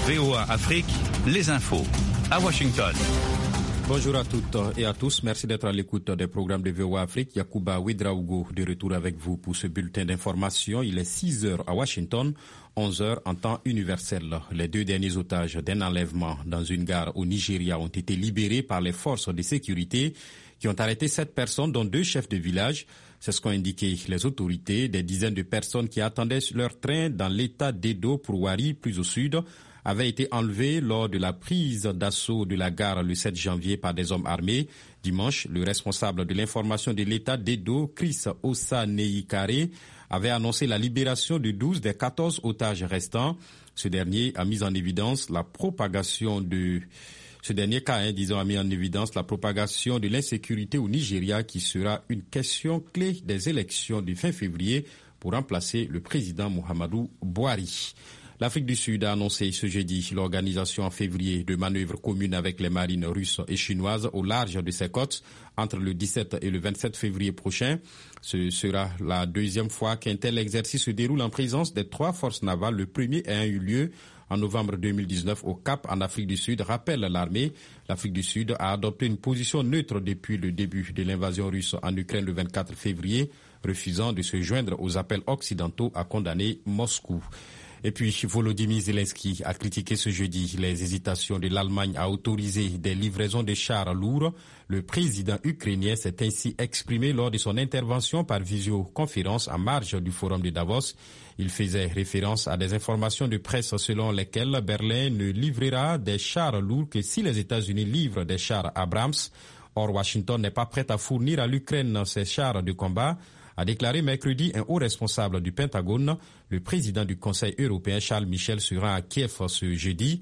VOA Afrique, les infos à Washington. Bonjour à toutes et à tous. Merci d'être à l'écoute des programmes de VOA Afrique. Yacouba Ouedraogo de retour avec vous pour ce bulletin d'information. Il est 6 heures à Washington, 11 heures en temps universel. Les 2 derniers otages d'un enlèvement dans une gare au Nigeria ont été libérés par les forces de sécurité qui ont arrêté 7 personnes, dont 2 chefs de village. C'est ce qu'ont indiqué les autorités. Des dizaines de personnes qui attendaient leur train dans l'état d'Edo pour Wari, plus au sud, avaient été enlevés lors de la prise d'assaut de la gare le 7 janvier par des hommes armés. Dimanche, le responsable de l'information de l'État d'Edo, Chris Osaneikare, avait annoncé la libération de 12 des 14 otages restants. Ce dernier a mis en évidence la propagation de l'insécurité au Nigeria, qui sera une question clé des élections du fin février pour remplacer le président Muhammadu Buhari. L'Afrique du Sud a annoncé ce jeudi l'organisation en février de manœuvres communes avec les marines russes et chinoises au large de ses côtes entre le 17 et le 27 février prochain. Ce sera la deuxième fois qu'un tel exercice se déroule en présence des 3 forces navales. Le premier ayant eu lieu en novembre 2019 au Cap en Afrique du Sud, rappelle l'armée. L'Afrique du Sud a adopté une position neutre depuis le début de l'invasion russe en Ukraine le 24 février, refusant de se joindre aux appels occidentaux à condamner Moscou. Et puis, Volodymyr Zelensky a critiqué ce jeudi les hésitations de l'Allemagne à autoriser des livraisons de chars lourds. Le président ukrainien s'est ainsi exprimé lors de son intervention par visioconférence en marge du forum de Davos. Il faisait référence à des informations de presse selon lesquelles Berlin ne livrera des chars lourds que si les États-Unis livrent des chars Abrams. Or, Washington n'est pas prête à fournir à l'Ukraine ces chars de combat, a déclaré mercredi un haut responsable du Pentagone. Le président du Conseil européen, Charles Michel, se rend à Kiev ce jeudi.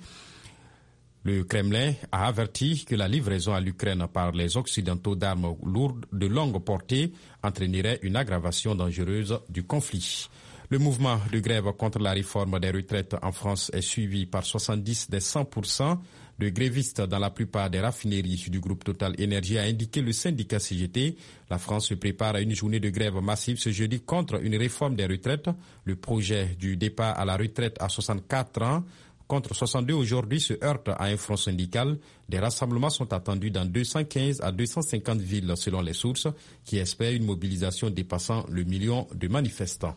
Le Kremlin a averti que la livraison à l'Ukraine par les Occidentaux d'armes lourdes de longue portée entraînerait une aggravation dangereuse du conflit. Le mouvement de grève contre la réforme des retraites en France est suivi par 70 des 100% de grévistes dans la plupart des raffineries du groupe Total Énergie, a indiqué le syndicat CGT. La France se prépare à une journée de grève massive ce jeudi contre une réforme des retraites. Le projet du départ à la retraite à 64 ans contre 62 aujourd'hui se heurte à un front syndical. Des rassemblements sont attendus dans 215 à 250 villes selon les sources, qui espèrent une mobilisation dépassant le million de manifestants.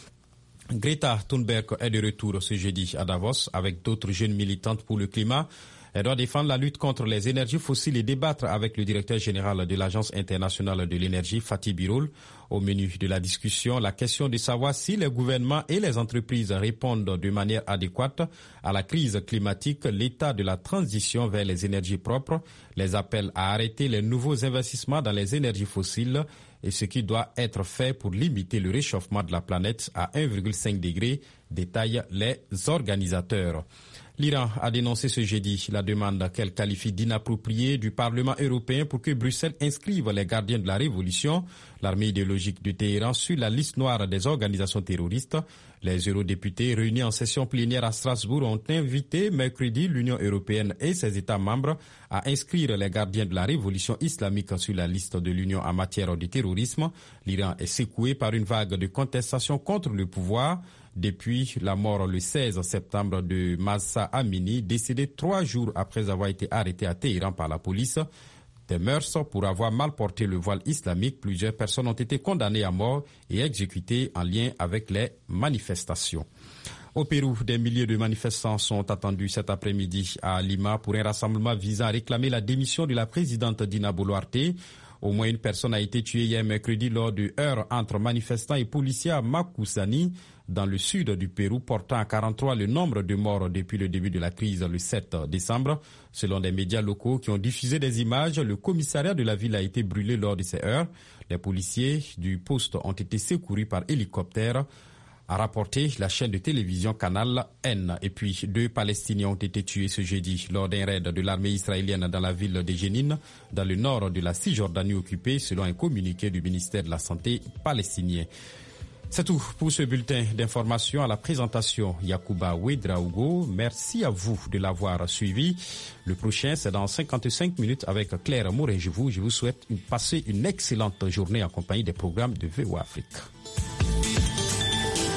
Greta Thunberg est de retour ce jeudi à Davos avec d'autres jeunes militantes pour le climat. Elle doit défendre la lutte contre les énergies fossiles et débattre avec le directeur général de l'Agence internationale de l'énergie, Fatih Birol. Au menu de la discussion, la question de savoir si les gouvernements et les entreprises répondent de manière adéquate à la crise climatique, l'état de la transition vers les énergies propres, les appels à arrêter les nouveaux investissements dans les énergies fossiles et ce qui doit être fait pour limiter le réchauffement de la planète à 1,5 degré, détaillent les organisateurs. L'Iran a dénoncé ce jeudi la demande qu'elle qualifie d'inappropriée du Parlement européen pour que Bruxelles inscrive les gardiens de la révolution, l'armée idéologique de Téhéran, sur la liste noire des organisations terroristes. Les eurodéputés réunis en session plénière à Strasbourg ont invité mercredi l'Union européenne et ses États membres à inscrire les gardiens de la révolution islamique sur la liste de l'Union en matière de terrorisme. L'Iran est secoué par une vague de contestation contre le pouvoir depuis la mort le 16 septembre de Mahsa Amini, décédé 3 jours après avoir été arrêté à Téhéran par la police. Des mœurs pour avoir mal porté le voile islamique. Plusieurs personnes ont été condamnées à mort et exécutées en lien avec les manifestations. Au Pérou, des milliers de manifestants sont attendus cet après-midi à Lima pour un rassemblement visant à réclamer la démission de la présidente Dina Boluarte. Au moins une personne a été tuée hier mercredi lors de heurts entre manifestants et policiers à Macusani, dans le sud du Pérou, portant à 43 le nombre de morts depuis le début de la crise le 7 décembre. Selon des médias locaux qui ont diffusé des images, le commissariat de la ville a été brûlé lors de ces heurts. Les policiers du poste ont été secourus par hélicoptère, a rapporté la chaîne de télévision Canal N. Et puis 2 Palestiniens ont été tués ce jeudi lors d'un raid de l'armée israélienne dans la ville de Jénine, dans le nord de la Cisjordanie occupée, selon un communiqué du ministère de la Santé palestinien. C'est tout pour ce bulletin d'information. À la présentation, Yacouba Ouedraogo. Merci à vous de l'avoir suivi. Le prochain, c'est dans 55 minutes avec Claire Moret. Je vous souhaite passer une excellente journée en compagnie des programmes de VOA Afrique.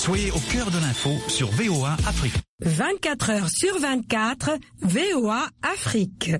Soyez au cœur de l'info sur VOA Afrique. 24 heures sur 24, VOA Afrique.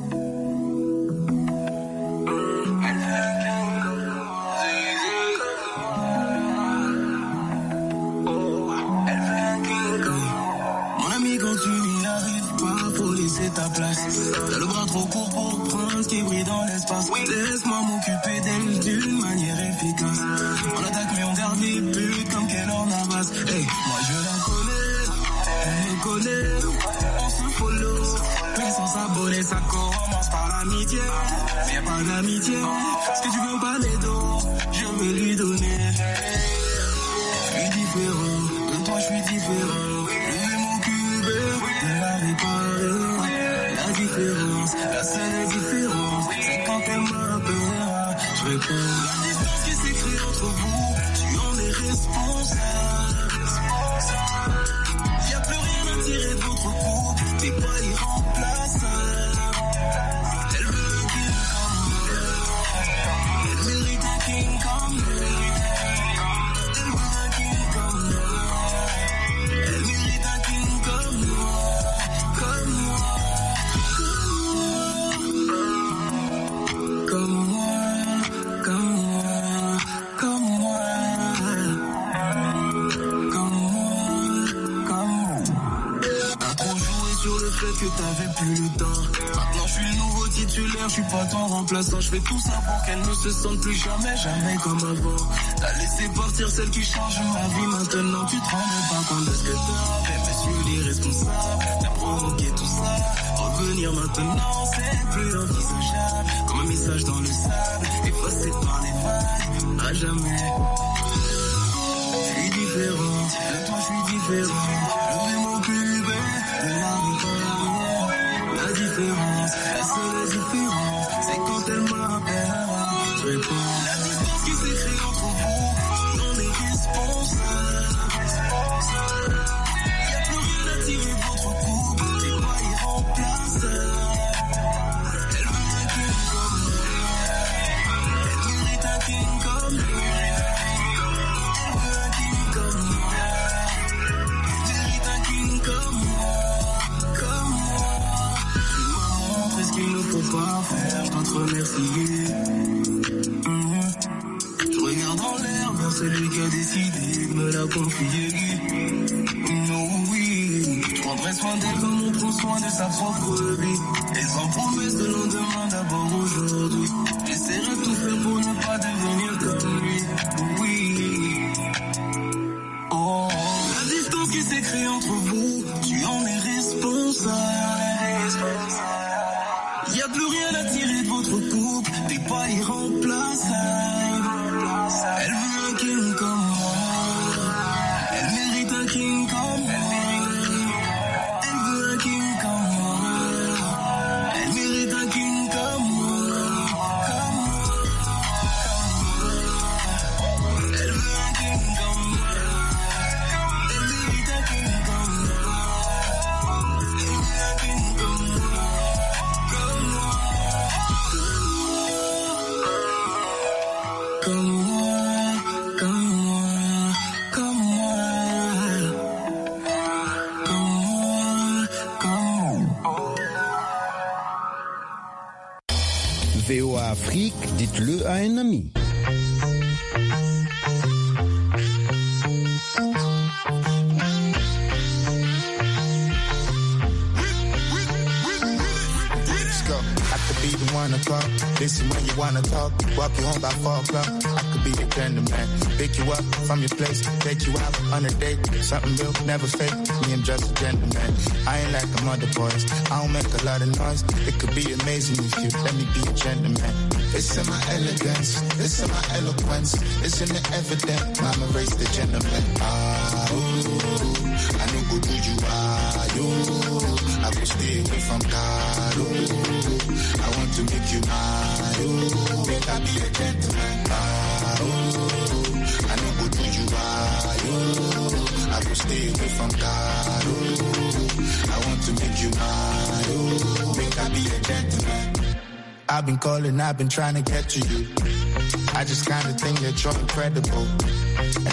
Ta place. T'as le bras trop court pour prendre ce qui brille dans l'espace. Laisse-moi m'occuper d'elle d'une manière efficace. On attaque mais on garde les buts comme Keylor Navas. Hey, moi je la connais, elle me connaît, on se follow. Puis sans s'abonner, ça commence par l'amitié. Mais y'a pas d'amitié, ce que tu veux pas m'aider, je vais lui donner. Je suis différent, de toi je suis différent. Je vais m'occuper de la réparer. La différence, la seule différence, c'est quand elle m'appelle, je réponds. La distance qui s'écrit entre vous, tu en es responsable. Y'a plus rien à tirer de votre couple, t'es pas irremplaçable. Elle veut un king comme moi, elle mérite un king comme moi. Elle veut un king comme moi, elle mérite un king comme moi, comme moi. Que t'avais plus le temps. Maintenant je suis le nouveau titulaire, je suis pas ton remplaçant. Je fais tout ça pour qu'elle ne se sente plus jamais comme avant. T'as laissé partir celle qui change ma vie. Maintenant tu te rendais pas compte de ce que t'avais. Monsieur l'irresponsable, t'as provoqué tout ça. Revenir maintenant c'est plus envisageable. Comme un message dans le sable, effacé par les vagues, à jamais. Je suis différent, de toi je suis différent. Je vais m'occuper de la réponse. La différence, la seule différence, c'est quand elle m'appelle, je réponds. La distance qui s'écrit entre vous, on est responsable. Y'a plus rien à tirer de votre couple, t'es pas irremplaçable. Elle veut un king comme moi, elle mérite un king comme moi. Elle veut un king comme moi, elle mérite un king comme moi, comme moi. Ce qu'il ne faut pas faire, je dois te remercier. Je regarde en l'air vers celui qui a décidé de me la confier. Oh oui, je prendrai soin d'elle comme on prend soin de sa propre vie. Et sans promesse de lendemain, d'abord aujourd'hui. J'essaierai de tout faire pour ne pas devenir comme lui. Oui. Oh, la distance qui s'écrit entre vous, tu en es responsable. Y'a plus rien à tirer de votre couple, t'es pas irremplaçable. Elle veut un king comme moi, elle mérite un king comme moi. Elle veut un king comme moi, elle mérite un king comme moi, comme moi, comme moi. Elle veut un king comme moi, elle mérite un king comme moi. Elle veut un king comme moi. VOA Afrique, dites-le à un ami. Be the one to talk, listen when you wanna talk, walk you home by 4 o'clock. I could be the gentleman, pick you up from your place, take you out on a date, something real, never fake. Me, I'm just a gentleman. I ain't like them other boys. I don't make a lot of noise. It could be amazing if you let me be a gentleman. It's in my elegance, it's in my eloquence, it's in the evidence. Mama raised the gentleman. I know go do you I will stay away from Caro. I want to make you mine. Make I be a gentleman. I know go do you I will stay away from Caro. I want to make you mine. Make I be a gentleman. I've been calling, I've been trying to get to you. I just kinda think that you're incredible.